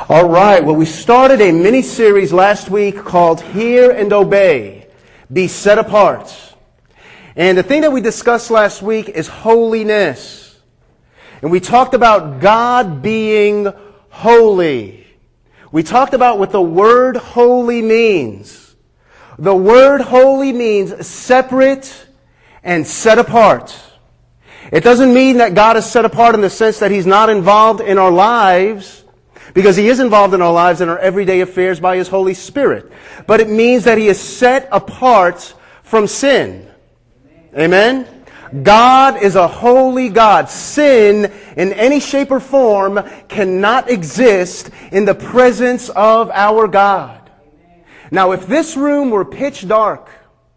All right, well, we started a mini-series last week called Hear and Obey, Be Set Apart. And the thing that we discussed last week is holiness. And we talked about God being holy. We talked about what the word holy means. The word holy means separate and set apart. It doesn't mean that God is set apart in the sense that He's not involved in our lives, because He is involved in our lives and our everyday affairs by His Holy Spirit. But it means that He is set apart from sin. Amen? God is a holy God. Sin in any shape or form cannot exist in the presence of our God. Now, if this room were pitch dark,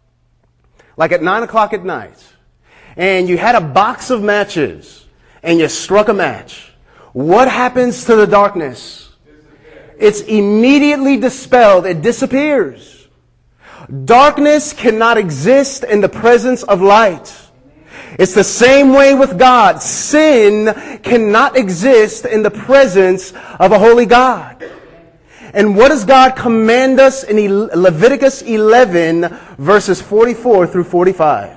like at 9 o'clock at night, and you had a box of matches, and you struck a match, what happens to the darkness? It's immediately dispelled. It disappears. Darkness cannot exist in the presence of light. It's the same way with God. Sin cannot exist in the presence of a holy God. And what does God command us in Leviticus 11, verses 44 through 45?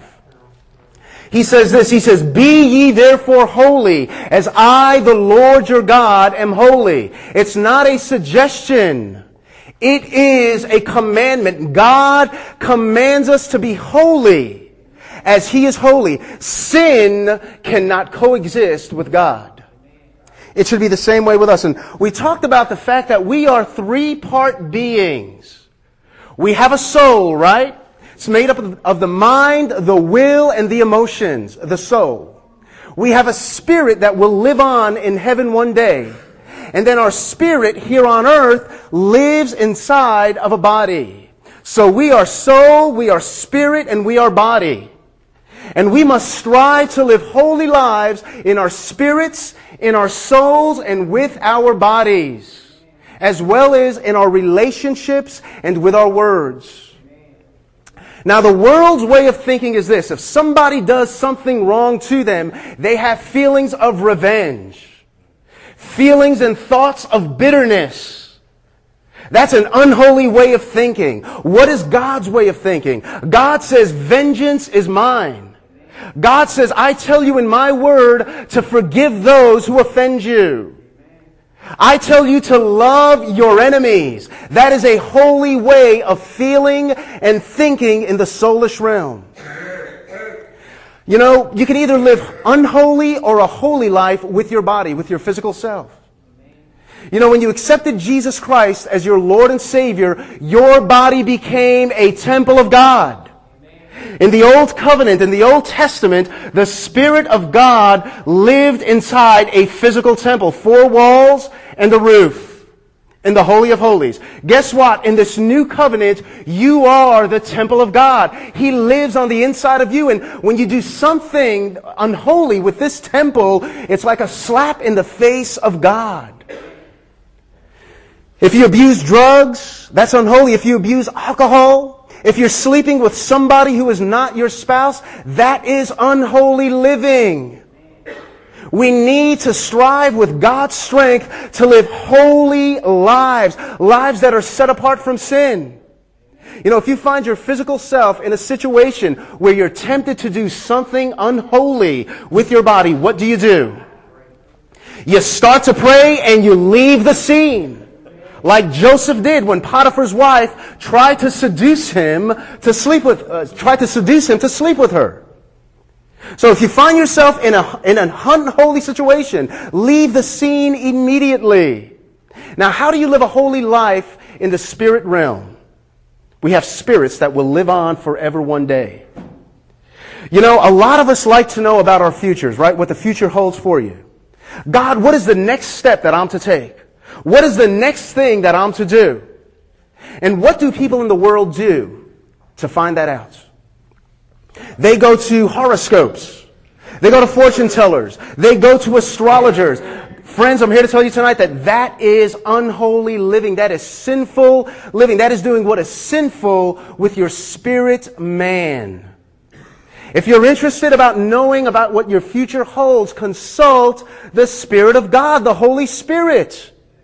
He says this, He says, "Be ye therefore holy, as I, the Lord your God, am holy." It's not a suggestion. It is a commandment. God commands us to be holy as He is holy. Sin cannot coexist with God. It should be the same way with us. And we talked about the fact that we are three-part beings. We have a soul, right? It's made up of the mind, the will, and the emotions, the soul. We have a spirit that will live on in heaven one day. And then our spirit here on earth lives inside of a body. So we are soul, we are spirit, and we are body. And we must strive to live holy lives in our spirits, in our souls, and with our bodies, as well as in our relationships and with our words. Now, the world's way of thinking is this. If somebody does something wrong to them, they have feelings of revenge. Feelings and thoughts of bitterness. That's an unholy way of thinking. What is God's way of thinking? God says, "Vengeance is mine." God says, "I tell you in my word to forgive those who offend you. I tell you to love your enemies." That is a holy way of feeling and thinking in the soulish realm. You know, you can either live unholy or a holy life with your body, with your physical self. You know, when you accepted Jesus Christ as your Lord and Savior, your body became a temple of God. In the Old Covenant, in the Old Testament, the Spirit of God lived inside a physical temple, 4 walls and a roof, in the Holy of Holies. Guess what? In this new covenant, you are the temple of God. He lives on the inside of you, and when you do something unholy with this temple, it's like a slap in the face of God. If you abuse drugs, that's unholy. If you abuse alcohol, if you're sleeping with somebody who is not your spouse, that is unholy living. We need to strive with God's strength to live holy lives, lives that are set apart from sin. You know, if you find your physical self in a situation where you're tempted to do something unholy with your body, what do? You start to pray and you leave the scene. Like Joseph did when Potiphar's wife tried to seduce him to sleep with her. So if you find yourself in an unholy situation, leave the scene immediately. Now, how do you live a holy life in the spirit realm? We have spirits that will live on forever one day. You know, a lot of us like to know about our futures, right? What the future holds for you. God, what is the next step that I'm to take? What is the next thing that I'm to do? And what do people in the world do to find that out? They go to horoscopes. They go to fortune tellers. They go to astrologers. Friends, I'm here to tell you tonight that that is unholy living. That is sinful living. That is doing what is sinful with your spirit man. If you're interested about knowing about what your future holds, consult the Spirit of God, the Holy Spirit.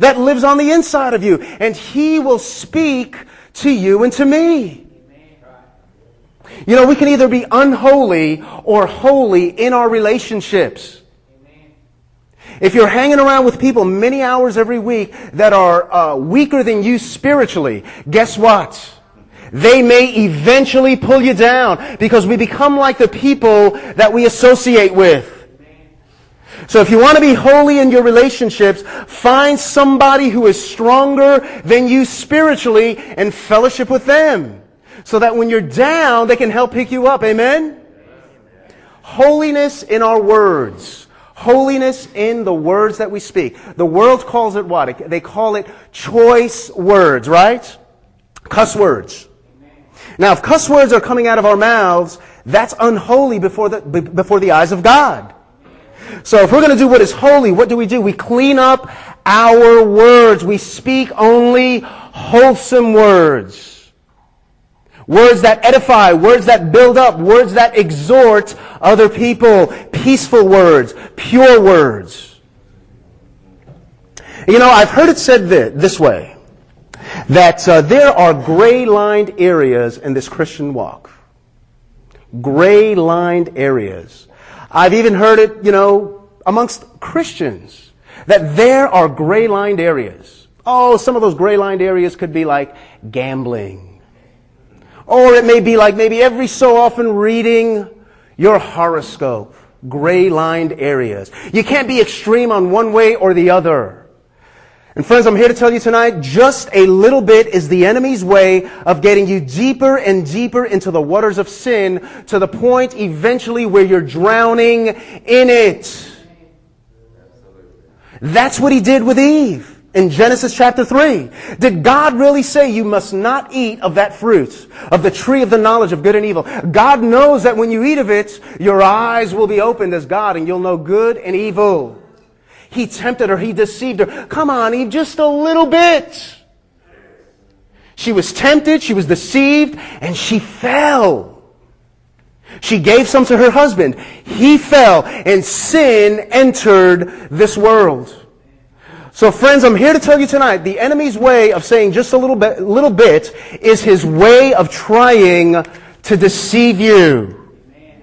that lives on the inside of you. And He will speak to you and to me. You know, we can either be unholy or holy in our relationships. If you're hanging around with people many hours every week that are weaker than you spiritually, guess what? They may eventually pull you down because we become like the people that we associate with. So if you want to be holy in your relationships, find somebody who is stronger than you spiritually and fellowship with them. So that when you're down, they can help pick you up. Amen? Holiness in our words. Holiness in the words that we speak. The world calls it what? They call it choice words, right? Cuss words. Now, if cuss words are coming out of our mouths, that's unholy before the eyes of God. So if we're going to do what is holy, what do? We clean up our words. We speak only wholesome words. Words that edify, words that build up, words that exhort other people. Peaceful words, pure words. You know, I've heard it said this way, that there are gray-lined areas in this Christian walk. Gray-lined areas. I've even heard it, you know, amongst Christians, that there are gray-lined areas. Oh, some of those gray-lined areas could be like gambling. Or it may be like maybe every so often reading your horoscope. Gray-lined areas. You can't be extreme on one way or the other. And friends, I'm here to tell you tonight, just a little bit is the enemy's way of getting you deeper and deeper into the waters of sin to the point eventually where you're drowning in it. That's what he did with Eve in Genesis chapter 3. Did God really say you must not eat of that fruit, of the tree of the knowledge of good and evil? God knows that when you eat of it, your eyes will be opened as God and you'll know good and evil. He tempted her. He deceived her. Come on, Eve, just a little bit. She was tempted. She was deceived. And she fell. She gave some to her husband. He fell. And sin entered this world. So friends, I'm here to tell you tonight, the enemy's way of saying just a little bit is his way of trying to deceive you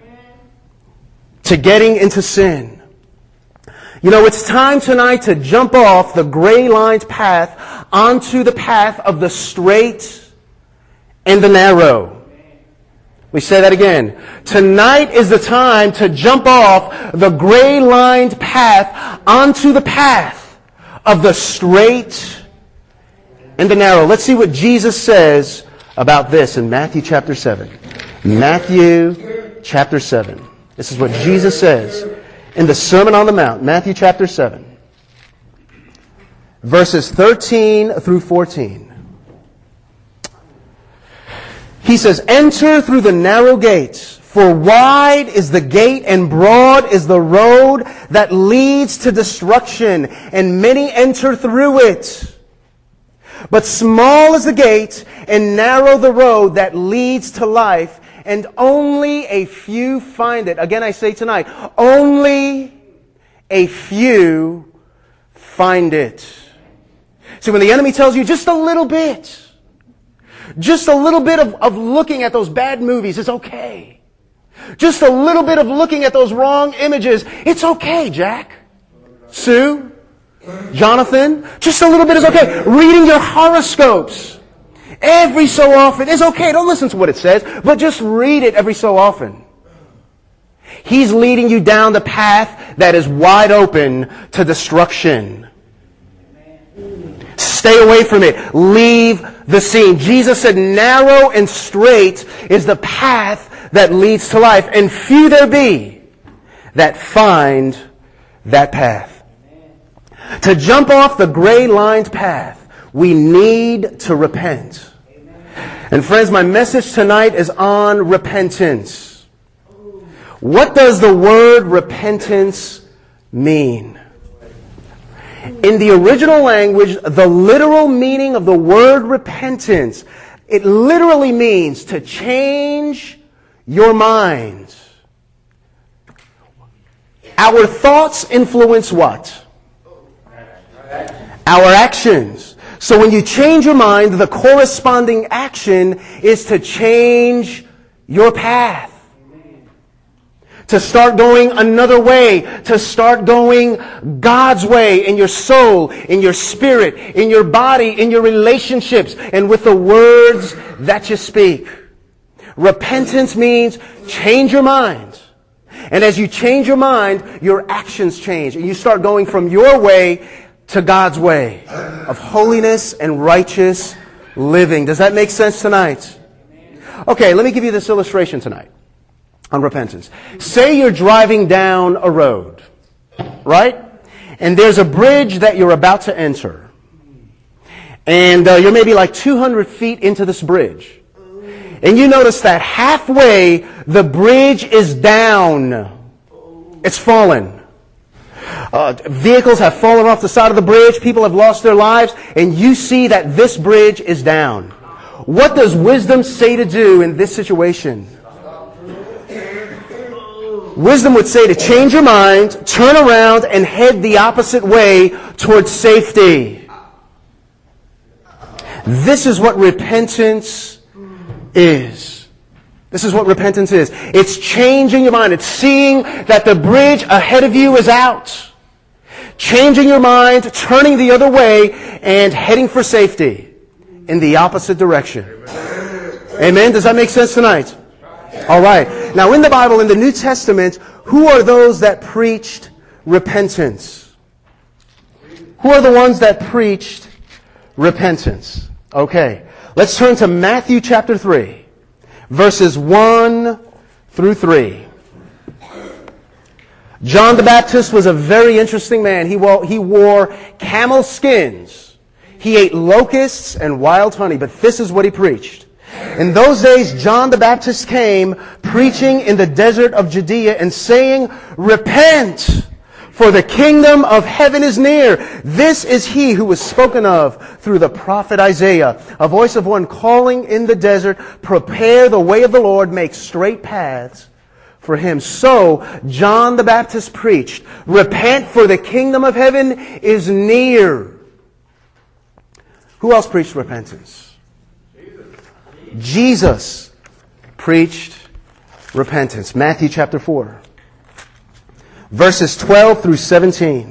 to getting into sin. You know, it's time tonight to jump off the gray-lined path onto the path of the straight and the narrow. We say that again. Tonight is the time to jump off the gray-lined path onto the path of the straight and the narrow. Let's see what Jesus says about this in Matthew chapter 7. Matthew chapter 7. This is what Jesus says in the Sermon on the Mount, Matthew chapter 7, verses 13 through 14. He says, "Enter through the narrow gate, for wide is the gate and broad is the road that leads to destruction, and many enter through it. But small is the gate and narrow the road that leads to life, and only a few find it." Again, I say tonight, only a few find it. See, when the enemy tells you just a little bit of looking at those bad movies is okay. Just a little bit of looking at those wrong images, it's okay, Jack, Sue, Jonathan. Just a little bit is okay. Reading your horoscopes every so often is okay. Don't listen to what it says, but just read it every so often. He's leading you down the path that is wide open to destruction. Stay away from it. Leave the scene. Jesus said, narrow and straight is the path that leads to life, and few there be that find that path. To jump off the gray-lined path, we need to repent. And friends, my message tonight is on repentance. What does the word repentance mean? In the original language, the literal meaning of the word repentance, it literally means to change your mind. Our thoughts influence what? our actions. So when you change your mind, the corresponding action is to change your path. To start going another way, to start going God's way in your soul, in your spirit, in your body, in your relationships, and with the words that you speak. Repentance means change your mind. And as you change your mind, your actions change. And you start going from your way to God's way of holiness and righteous living. Does that make sense tonight? Okay, let me give you this illustration tonight on repentance. Say you're driving down a road, right? And there's a bridge that you're about to enter. And you're maybe like 200 feet into this bridge. And you notice that halfway the bridge is down. It's fallen. Vehicles have fallen off the side of the bridge. People have lost their lives. And you see that this bridge is down. What does wisdom say to do in this situation? Wisdom would say to change your mind, turn around, and head the opposite way towards safety. This is what repentance is. This is what repentance is. It's changing your mind. It's seeing that the bridge ahead of you is out. Changing your mind, turning the other way, and heading for safety in the opposite direction. Amen? Does that make sense tonight? All right. Now, in the Bible, in the New Testament, who are those that preached repentance? Who are the ones that preached repentance? Okay. Let's turn to Matthew chapter 3, verses 1 through 3. John the Baptist was a very interesting man. He wore camel skins. He ate locusts and wild honey, but this is what he preached. In those days, John the Baptist came preaching in the desert of Judea and saying, "Repent, for the kingdom of heaven is near. This is he who was spoken of through the prophet Isaiah. A voice of one calling in the desert, prepare the way of the Lord, make straight paths for him." So, John the Baptist preached, "Repent, for the kingdom of heaven is near." Who else preached repentance? Jesus preached repentance. Matthew chapter 4, verses 12 through 17.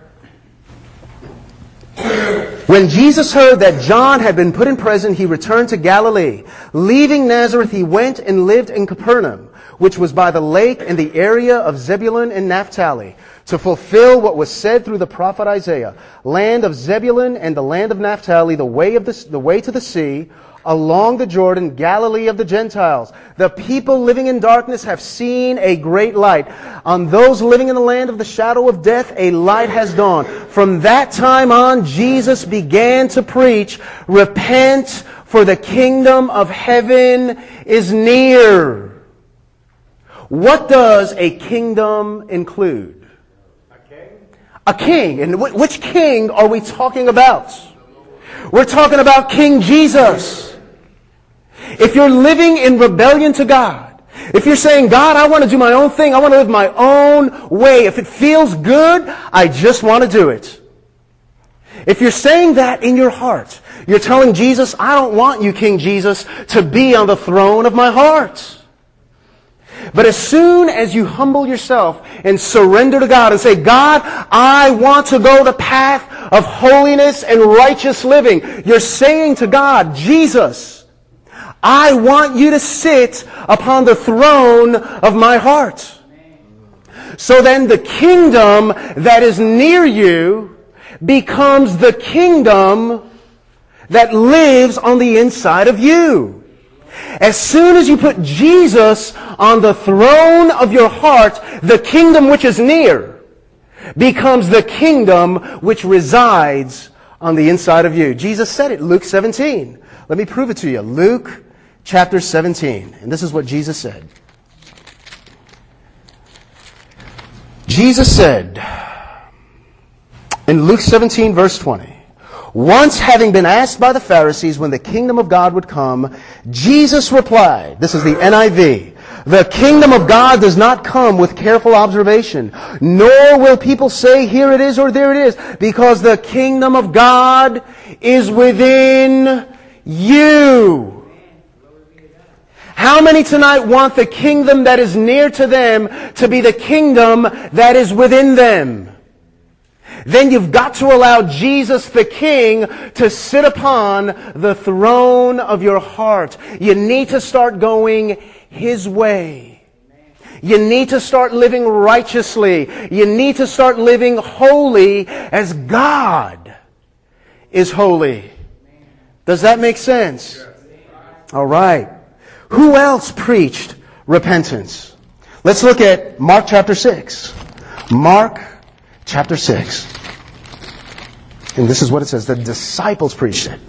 When Jesus heard that John had been put in prison, he returned to Galilee. Leaving Nazareth, he went and lived in Capernaum, which was by the lake in the area of Zebulun and Naphtali, to fulfill what was said through the prophet Isaiah. Land of Zebulun and the land of Naphtali, the way to the sea, along the Jordan, Galilee of the Gentiles. The people living in darkness have seen a great light. On those living in the land of the shadow of death, a light has dawned. From that time on, Jesus began to preach, "Repent, for the kingdom of heaven is near." What does a kingdom include? A king. And which king are we talking about? We're talking about King Jesus. If you're living in rebellion to God, if you're saying, "God, I want to do my own thing, I want to live my own way. If it feels good, I just want to do it." If you're saying that in your heart, you're telling Jesus, "I don't want you, King Jesus, to be on the throne of my heart." But as soon as you humble yourself and surrender to God and say, "God, I want to go the path of holiness and righteous living," you're saying to God, "Jesus, I want you to sit upon the throne of my heart." So then the kingdom that is near you becomes the kingdom that lives on the inside of you. As soon as you put Jesus on the throne of your heart, the kingdom which is near becomes the kingdom which resides on the inside of you. Jesus said it, Luke 17. Let me prove it to you. Luke chapter 17. And this is what Jesus said. Jesus said in Luke 17, verse 20, "Once having been asked by the Pharisees when the kingdom of God would come, Jesus replied," this is the NIV, The kingdom of God does not come with careful observation, nor will people say, here it is or there it is, because the kingdom of God is within you. How many tonight want the kingdom that is near to them to be the kingdom that is within them? Then you've got to allow Jesus the King to sit upon the throne of your heart. You need to start going His way. You need to start living righteously. You need to start living holy as God is holy. Does that make sense? All right. Who else preached repentance? Let's look at Mark chapter 6. Mark chapter 6. And this is what it says. The disciples preached it.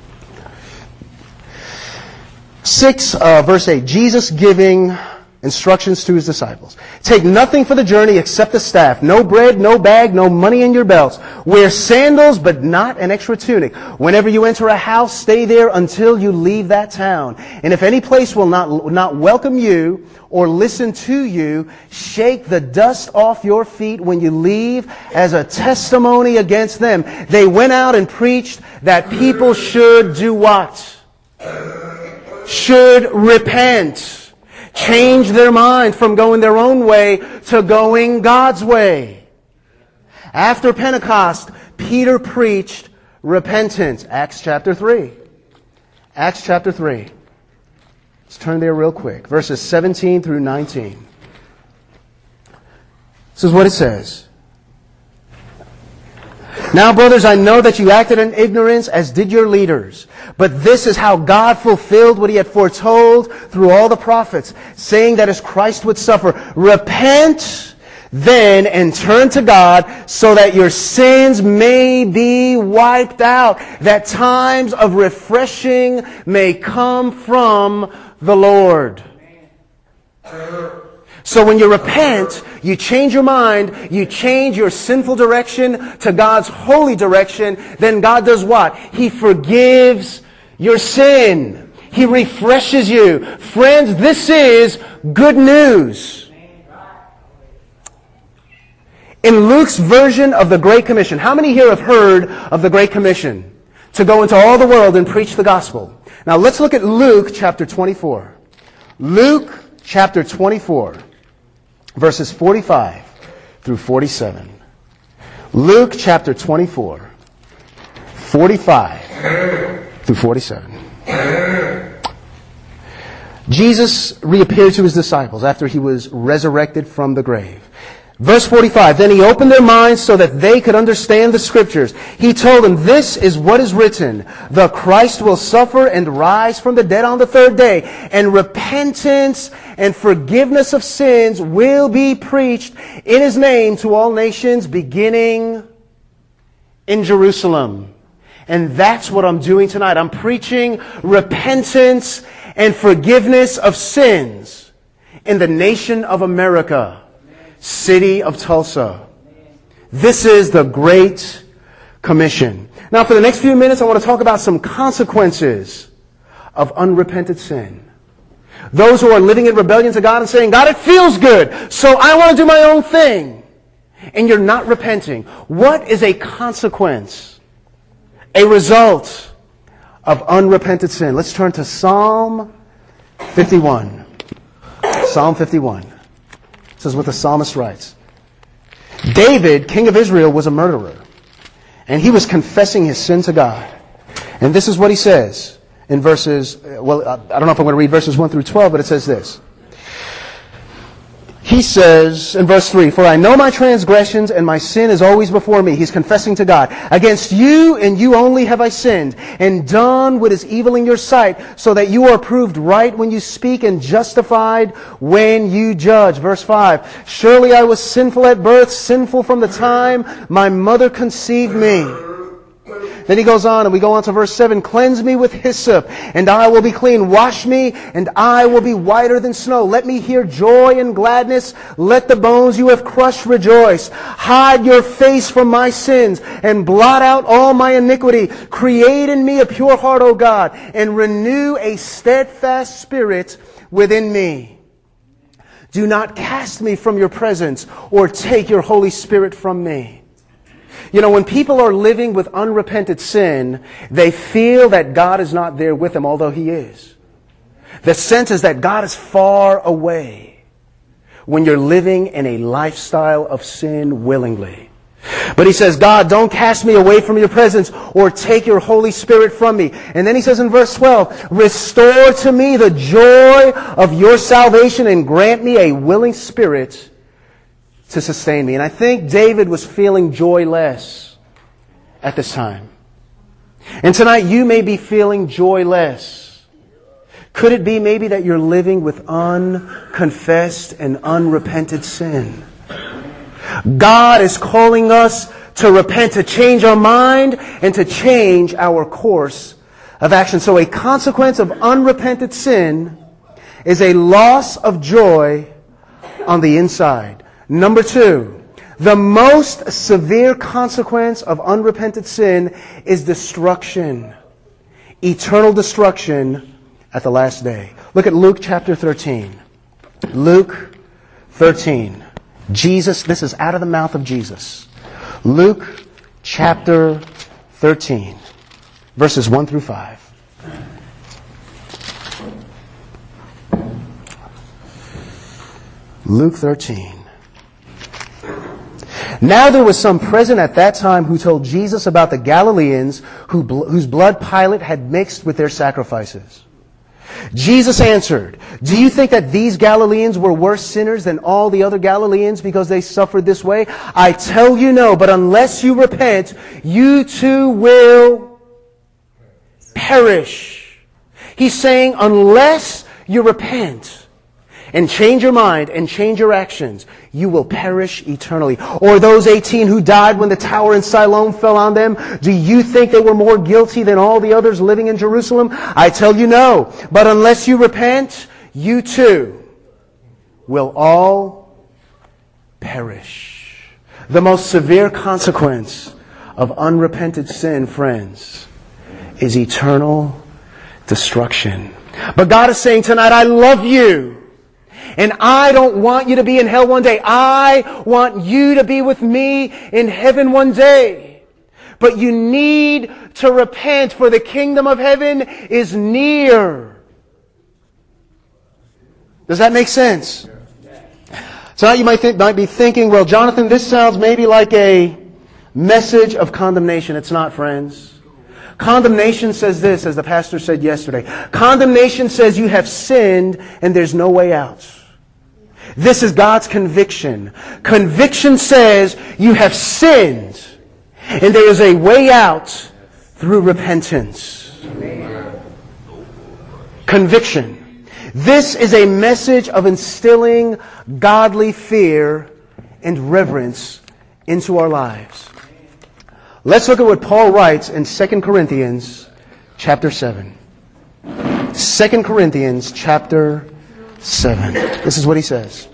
6 verse 8. Jesus giving instructions to His disciples. Take nothing for the journey except the staff. No bread, no bag, no money in your belts. Wear sandals, but not an extra tunic. Whenever you enter a house, stay there until you leave that town. And if any place will not welcome you or listen to you, shake the dust off your feet when you leave as a testimony against them. They went out and preached that people should do what? Should repent. Change their mind from going their own way to going God's way. After Pentecost, Peter preached repentance. Acts chapter 3. Acts chapter 3. Let's turn there real quick. Verses 17 through 19. This is what it says. Now, brothers, I know that you acted in ignorance, as did your leaders. But this is how God fulfilled what He had foretold through all the prophets, saying that as Christ would suffer. Repent then and turn to God, so that your sins may be wiped out, that times of refreshing may come from the Lord. So when you repent, you change your mind, you change your sinful direction to God's holy direction, then God does what? He forgives your sin. He refreshes you. Friends, this is good news. In Luke's version of the Great Commission, how many here have heard of the Great Commission? To go into all the world and preach the gospel. Now let's look at Luke chapter 24. Luke chapter 24. Verses 45 through 47. Luke chapter 24, 45 through 47. Jesus reappeared to His disciples after He was resurrected from the grave. Verse 45, then He opened their minds so that they could understand the Scriptures. He told them, this is what is written. The Christ will suffer and rise from the dead on the third day. And repentance and forgiveness of sins will be preached in His name to all nations, beginning in Jerusalem. And that's what I'm doing tonight. I'm preaching repentance and forgiveness of sins in the nation of America. City of Tulsa. This is the Great Commission. Now, for the next few minutes, I want to talk about some consequences of unrepented sin. Those who are living in rebellion to God and saying, God, it feels good, so I want to do my own thing. And you're not repenting. What is a consequence? A result of unrepented sin. Let's turn to Psalm 51. Psalm 51. This is what the psalmist writes. David, king of Israel, was a murderer. And he was confessing his sin to God. And this is what he says in verses, I don't know if I'm going to read verses 1 through 12, but it says this. He says in verse 3, for I know my transgressions and my sin is always before me. He's confessing to God. Against you and you only have I sinned and done what is evil in your sight, so that you are proved right when you speak and justified when you judge. Verse 5, surely I was sinful at birth, sinful from the time my mother conceived me. Then he goes on, and we go on to verse 7. Cleanse me with hyssop, and I will be clean. Wash me, and I will be whiter than snow. Let me hear joy and gladness. Let the bones you have crushed rejoice. Hide your face from my sins, and blot out all my iniquity. Create in me a pure heart, O God, and renew a steadfast spirit within me. Do not cast me from your presence or take your Holy Spirit from me. You know, when people are living with unrepented sin, they feel that God is not there with them, although He is. The sense is that God is far away when you're living in a lifestyle of sin willingly. But he says, God, don't cast me away from your presence or take your Holy Spirit from me. And then he says in verse 12, restore to me the joy of your salvation and grant me a willing spirit to sustain me. And I think David was feeling joyless at this time. And tonight you may be feeling joyless. Could it be maybe that you're living with unconfessed and unrepented sin? God is calling us to repent, to change our mind, and to change our course of action. So a consequence of unrepented sin is a loss of joy on the inside. Number two, the most severe consequence of unrepented sin is destruction. Eternal destruction at the last day. Look at Luke chapter 13. Luke 13. Jesus, this is out of the mouth of Jesus. Luke chapter 13, verses 1 through 5. Luke 13. Now there was some present at that time who told Jesus about the Galileans whose blood Pilate had mixed with their sacrifices. Jesus answered, do you think that these Galileans were worse sinners than all the other Galileans because they suffered this way? I tell you no, but unless you repent, you too will perish. He's saying unless you repent and change your mind and change your actions, you will perish eternally. Or those 18 who died when the tower in Siloam fell on them, do you think they were more guilty than all the others living in Jerusalem? I tell you no. But unless you repent, you too will all perish. The most severe consequence of unrepented sin, friends, is eternal destruction. But God is saying tonight, I love you. And I don't want you to be in hell one day. I want you to be with me in heaven one day. But you need to repent, for the kingdom of heaven is near. Does that make sense? So now you might be thinking, well, Jonathan, this sounds maybe like a message of condemnation. It's not, friends. Condemnation says this, as the pastor said yesterday. Condemnation says you have sinned and there's no way out. This is God's conviction. Conviction says you have sinned and there is a way out through repentance. Conviction. This is a message of instilling godly fear and reverence into our lives. Let's look at what Paul writes in 2 Corinthians chapter 7. 2 Corinthians chapter 7. This is what he says.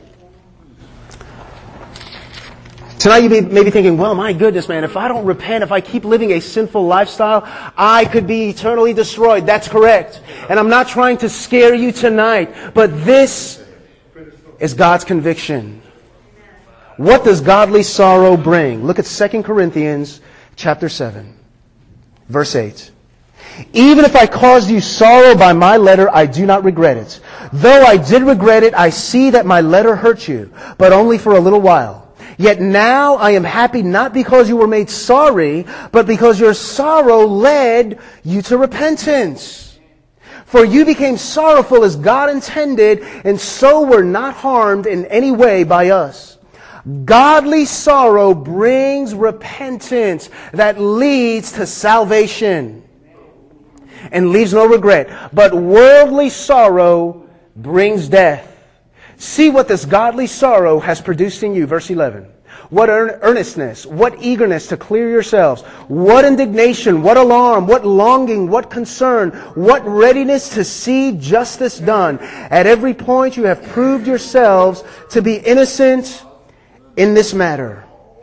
Tonight you may be thinking, well, my goodness, man, if I don't repent, if I keep living a sinful lifestyle, I could be eternally destroyed. That's correct. And I'm not trying to scare you tonight, but this is God's conviction. What does godly sorrow bring? Look at 2 Corinthians chapter 7, verse 8. Even if I caused you sorrow by my letter, I do not regret it. Though I did regret it, I see that my letter hurt you, but only for a little while. Yet now I am happy not because you were made sorry, but because your sorrow led you to repentance. For you became sorrowful as God intended, and so were not harmed in any way by us. Godly sorrow brings repentance that leads to salvation and leaves no regret. But worldly sorrow brings death. See what this godly sorrow has produced in you. Verse 11. What earnestness, what eagerness to clear yourselves, what indignation, what alarm, what longing, what concern, what readiness to see justice done. At every point you have proved yourselves to be innocent in this matter.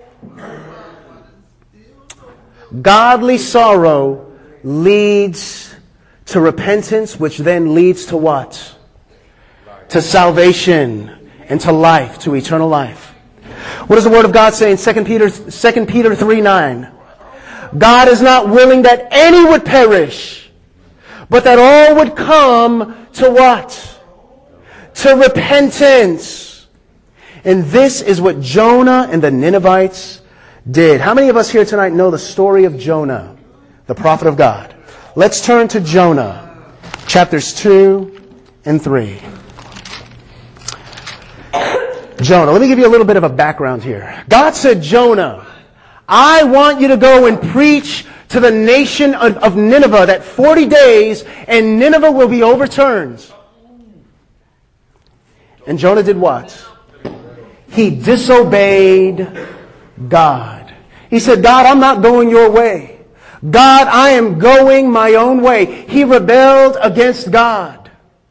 Godly sorrow leads to repentance, which then leads to what? To salvation and to life, to eternal life. What does the Word of God say in 2 Peter 3:9? God is not willing that any would perish, but that all would come to what? To repentance. And this is what Jonah and the Ninevites did. How many of us here tonight know the story of Jonah, the prophet of God? Let's turn to Jonah, chapters 2 and 3. Jonah, let me give you a little bit of a background here. God said, Jonah, I want you to go and preach to the nation of Nineveh that 40 days and Nineveh will be overturned. And Jonah did what? He disobeyed God. He said, God, I'm not going your way. God, I am going my own way. He rebelled against God.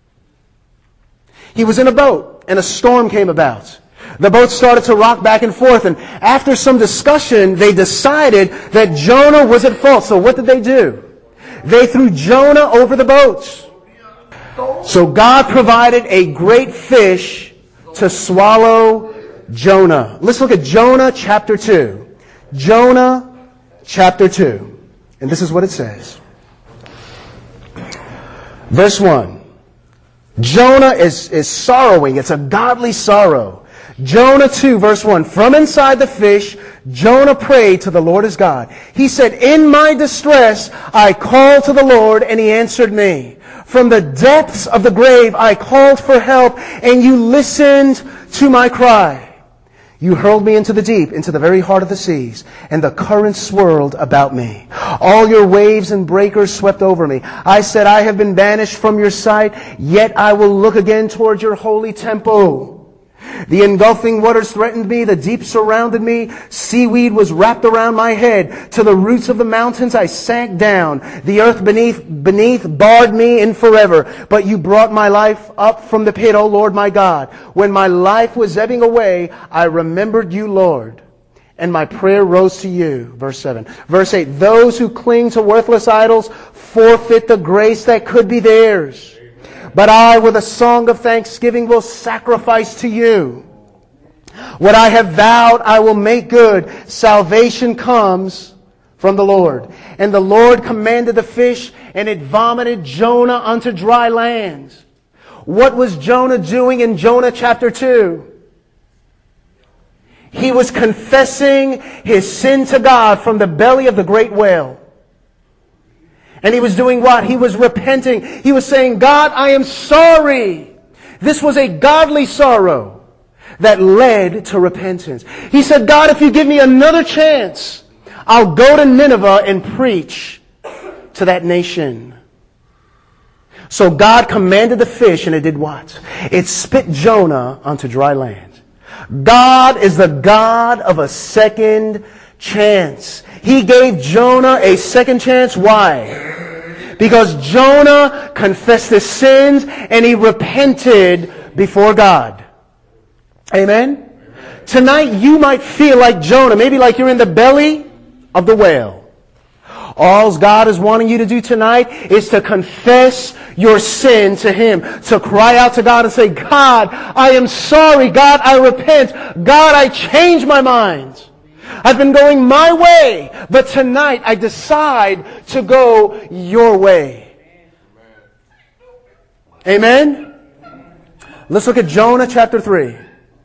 He was in a boat and a storm came about. The boat started to rock back and forth, and after some discussion, they decided that Jonah was at fault. So what did they do? They threw Jonah over the boat. So God provided a great fish to swallow Jonah. Let's look at Jonah chapter 2. Jonah chapter 2. And this is what it says. Verse 1. Jonah is sorrowing. It's a godly sorrow. Jonah 2, verse 1. From inside the fish, Jonah prayed to the Lord his God. He said, in my distress, I called to the Lord, and He answered me. From the depths of the grave, I called for help, and You listened to my cry. You hurled me into the deep, into the very heart of the seas, and the currents swirled about me. All Your waves and breakers swept over me. I said, I have been banished from Your sight, yet I will look again toward Your holy temple. The engulfing waters threatened me. The deep surrounded me. Seaweed was wrapped around my head. To the roots of the mountains I sank down. The earth beneath barred me in forever. But You brought my life up from the pit, O Lord my God. When my life was ebbing away, I remembered You, Lord, and my prayer rose to You. Verse 7. Verse 8. Those who cling to worthless idols forfeit the grace that could be theirs. But I, with a song of thanksgiving, will sacrifice to You. What I have vowed, I will make good. Salvation comes from the Lord. And the Lord commanded the fish, and it vomited Jonah unto dry land. What was Jonah doing in Jonah chapter 2? He was confessing his sin to God from the belly of the great whale. And he was doing what? He was repenting. He was saying, God, I am sorry. This was a godly sorrow that led to repentance. He said, God, if You give me another chance, I'll go to Nineveh and preach to that nation. So God commanded the fish, and it did what? It spit Jonah onto dry land. God is the God of a second chance. He gave Jonah a second chance. Why? Because Jonah confessed his sins and he repented before God. Amen? Tonight you might feel like Jonah, maybe like you're in the belly of the whale. All God is wanting you to do tonight is to confess your sin to Him. To cry out to God and say, God, I am sorry. God, I repent. God, I change my mind. I've been going my way, but tonight I decide to go Your way. Amen? Let's look at Jonah chapter 3.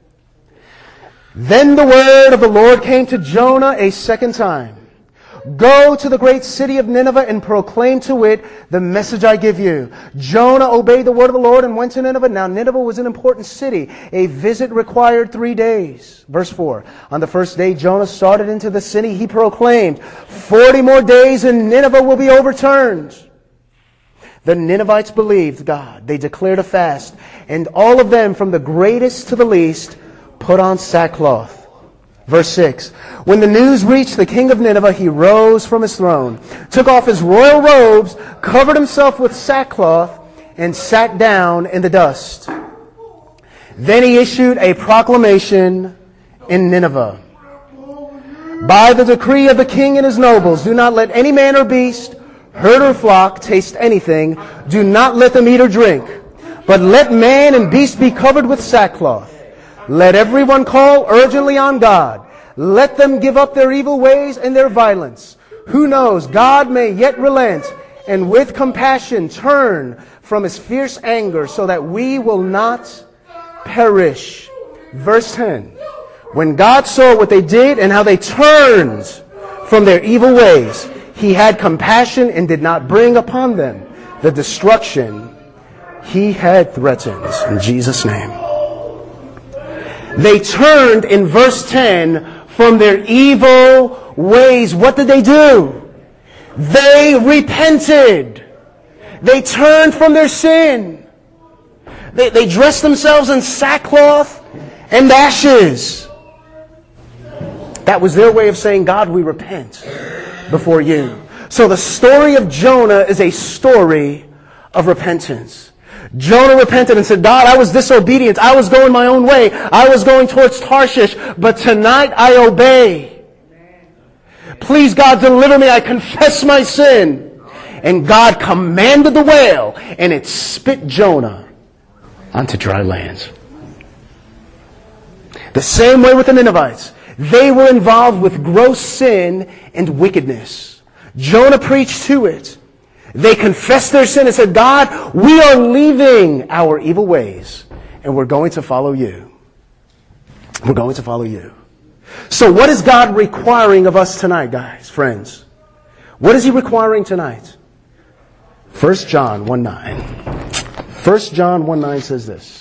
Then the word of the Lord came to Jonah a second time. Go to the great city of Nineveh and proclaim to it the message I give you. Jonah obeyed the word of the Lord and went to Nineveh. Now Nineveh was an important city. A visit required 3 days. Verse 4. On the first day Jonah started into the city. He proclaimed, 40 more days and Nineveh will be overturned. The Ninevites believed God. They declared a fast. And all of them, from the greatest to the least, put on sackcloth. Verse 6. When the news reached the king of Nineveh, he rose from his throne, took off his royal robes, covered himself with sackcloth, and sat down in the dust. Then he issued a proclamation in Nineveh. By the decree of the king and his nobles, do not let any man or beast, herd or flock, taste anything. Do not let them eat or drink. But let man and beast be covered with sackcloth. Let everyone call urgently on God. Let them give up their evil ways and their violence. Who knows, God may yet relent and with compassion turn from his fierce anger so that we will not perish. Verse 10. When God saw what they did and how they turned from their evil ways, he had compassion and did not bring upon them the destruction he had threatened. In Jesus' name. They turned in verse 10 from their evil ways. What did they do? They repented. They turned from their sin. They dressed themselves in sackcloth and ashes. That was their way of saying, God, we repent before you. So the story of Jonah is a story of repentance. Jonah repented and said, God, I was disobedient. I was going my own way. I was going towards Tarshish. But tonight I obey. Please, God, deliver me. I confess my sin. And God commanded the whale, and it spit Jonah onto dry land. The same way with the Ninevites. They were involved with gross sin and wickedness. Jonah preached to it. They confessed their sin and said, God, we are leaving our evil ways and we're going to follow you. We're going to follow you. So what is God requiring of us tonight, guys, friends? What is he requiring tonight? 1 John 1:9. 1 John 1:9 says this.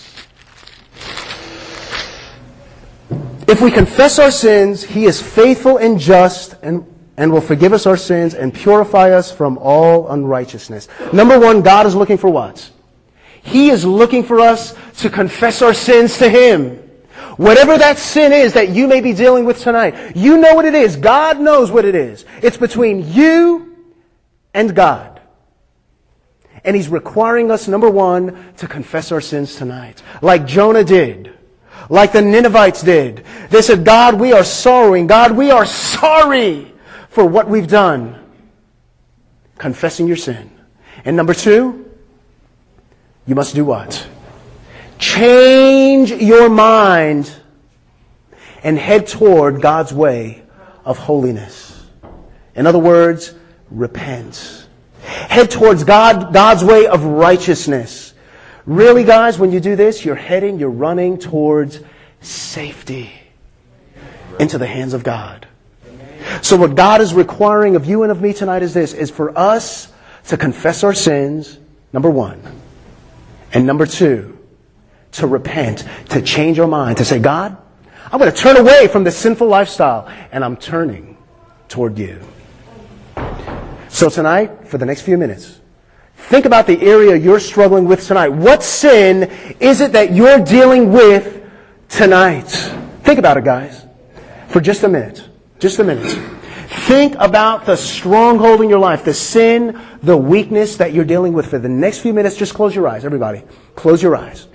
If we confess our sins, he is faithful and just and will forgive us our sins and purify us from all unrighteousness. Number one, God is looking for what? He is looking for us to confess our sins to him. Whatever that sin is that you may be dealing with tonight, you know what it is. God knows what it is. It's between you and God. And he's requiring us, number one, to confess our sins tonight. Like Jonah did. Like the Ninevites did. They said, God, we are sorrowing. God, we are sorry for what we've done. Confessing your sin. And number two, you must do what? Change your mind and head toward God's way of holiness. In other words, repent. Head towards God's way of righteousness. Really, guys, when you do this, you're running towards safety into the hands of God. So what God is requiring of you and of me tonight is this, is for us to confess our sins, number one. And number two, to repent, to change our mind, to say, God, I'm going to turn away from this sinful lifestyle, and I'm turning toward you. So tonight, for the next few minutes, think about the area you're struggling with tonight. What sin is it that you're dealing with tonight? Think about it, guys, for just a minute. Just a minute. Think about the stronghold in your life, the sin, the weakness that you're dealing with. For the next few minutes, just close your eyes, everybody. Close your eyes.